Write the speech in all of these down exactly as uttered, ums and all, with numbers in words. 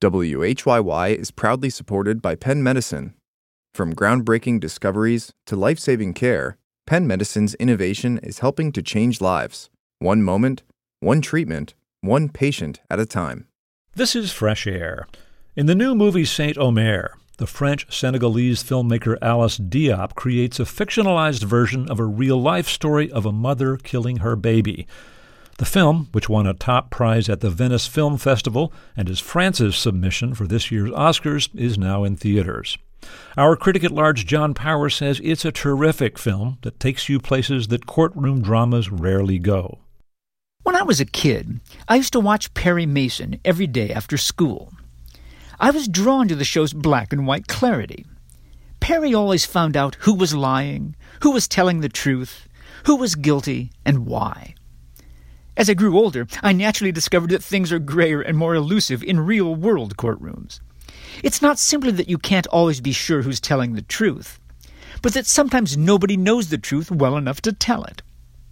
W H Y Y is proudly supported by Penn Medicine. From groundbreaking discoveries to life-saving care, Penn Medicine's innovation is helping to change lives, one moment, one treatment, one patient at a time. This is Fresh Air. In the new movie Saint Omer, the French-Senegalese filmmaker Alice Diop creates a fictionalized version of a real-life story of a mother killing her baby. The film, which won a top prize at the Venice Film Festival and is France's submission for this year's Oscars, is now in theaters. Our critic at large, John Power, says it's a terrific film that takes you places that courtroom dramas rarely go. When I was a kid, I used to watch Perry Mason every day after school. I was drawn to the show's black and white clarity. Perry always found out who was lying, who was telling the truth, who was guilty, and why. As I grew older, I naturally discovered that things are grayer and more elusive in real-world courtrooms. It's not simply that you can't always be sure who's telling the truth, but that sometimes nobody knows the truth well enough to tell it.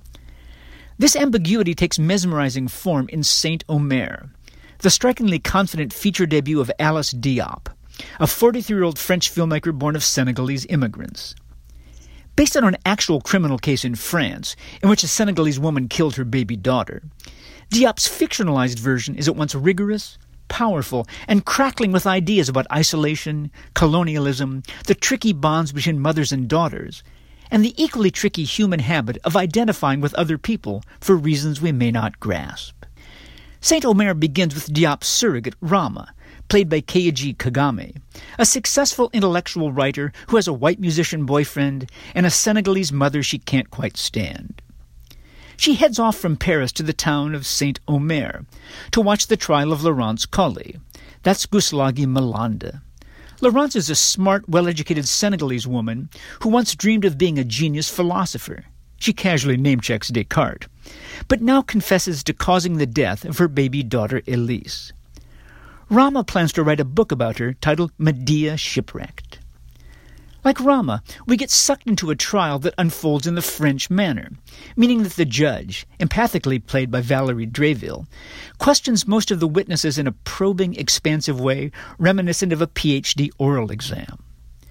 This ambiguity takes mesmerizing form in Saint Omer, the strikingly confident feature debut of Alice Diop, a forty-three-year-old French filmmaker born of Senegalese immigrants. Based on an actual criminal case in France, in which a Senegalese woman killed her baby daughter, Diop's fictionalized version is at once rigorous, powerful, and crackling with ideas about isolation, colonialism, the tricky bonds between mothers and daughters, and the equally tricky human habit of identifying with other people for reasons we may not grasp. Saint Omer begins with Diop's surrogate, Rama, played by Keiji Kagame, a successful intellectual writer who has a white musician boyfriend and a Senegalese mother she can't quite stand. She heads off from Paris to the town of Saint Omer to watch the trial of Laurence Colli. That's Gouslagi Malanda. Laurence is a smart, well-educated Senegalese woman who once dreamed of being a genius philosopher. She casually name-checks Descartes, but now confesses to causing the death of her baby daughter Elise. Rama plans to write a book about her titled Medea Shipwrecked. Like Rama, we get sucked into a trial that unfolds in the French manner, meaning that the judge, empathically played by Valérie Dreville, questions most of the witnesses in a probing, expansive way reminiscent of a P H D oral exam.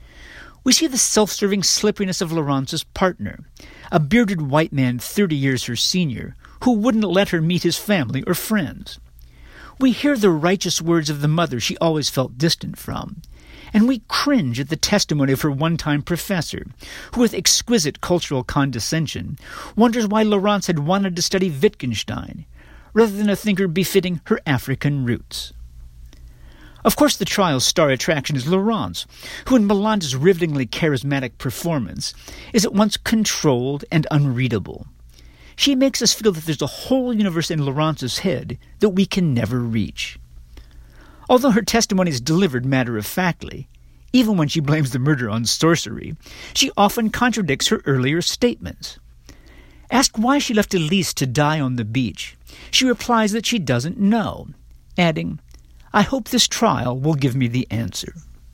We see the self-serving slipperiness of Laurence's partner, a bearded white man thirty years her senior, who wouldn't let her meet his family or friends. We hear the righteous words of the mother she always felt distant from, and we cringe at the testimony of her one-time professor, who with exquisite cultural condescension wonders why Laurence had wanted to study Wittgenstein, rather than a thinker befitting her African roots. Of course, the trial's star attraction is Laurence, who in Malanda's rivetingly charismatic performance is at once controlled and unreadable. She makes us feel that there's a whole universe in Laurence's head that we can never reach. Although her testimony is delivered matter-of-factly, even when she blames the murder on sorcery, she often contradicts her earlier statements. Asked why she left Elise to die on the beach, she replies that she doesn't know, adding, "I hope this trial will give me the answer."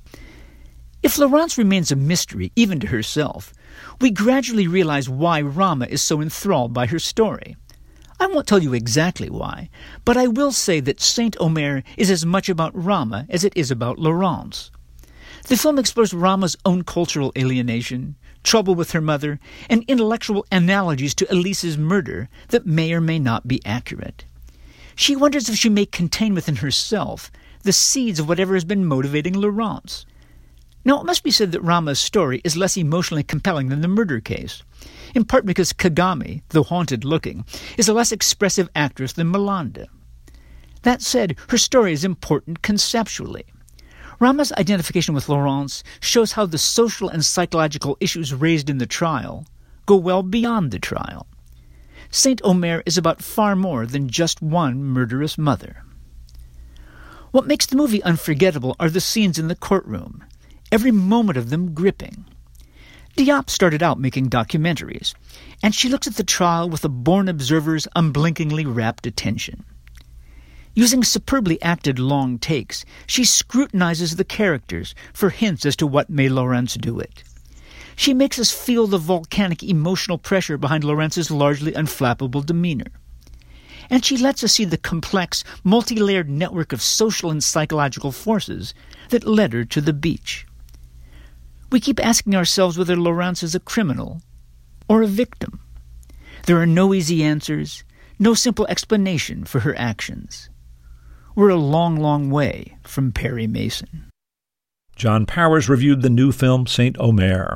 If Laurence remains a mystery, even to herself, we gradually realize why Rama is so enthralled by her story. I won't tell you exactly why, but I will say that Saint Omer is as much about Rama as it is about Laurence. The film explores Rama's own cultural alienation, trouble with her mother, and intellectual analogies to Elise's murder that may or may not be accurate. She wonders if she may contain within herself the seeds of whatever has been motivating Laurence. Now, it must be said that Rama's story is less emotionally compelling than the murder case, in part because Kagame, though haunted-looking, is a less expressive actress than Malanda. That said, her story is important conceptually. Rama's identification with Laurence shows how the social and psychological issues raised in the trial go well beyond the trial. Saint Omer is about far more than just one murderous mother. What makes the movie unforgettable are the scenes in the courtroom, every moment of them gripping. Diop started out making documentaries, and she looks at the trial with a born observer's unblinkingly rapt attention. Using superbly acted long takes, she scrutinizes the characters for hints as to what made Laurence do it. She makes us feel the volcanic emotional pressure behind Laurence's largely unflappable demeanor. and she lets us see the complex, multi-layered network of social and psychological forces that led her to the beach. We keep asking ourselves whether Laurence is a criminal or a victim. There are no easy answers, no simple explanation for her actions. We're a long, long way from Perry Mason. John Powers reviewed the new film Saint Omer.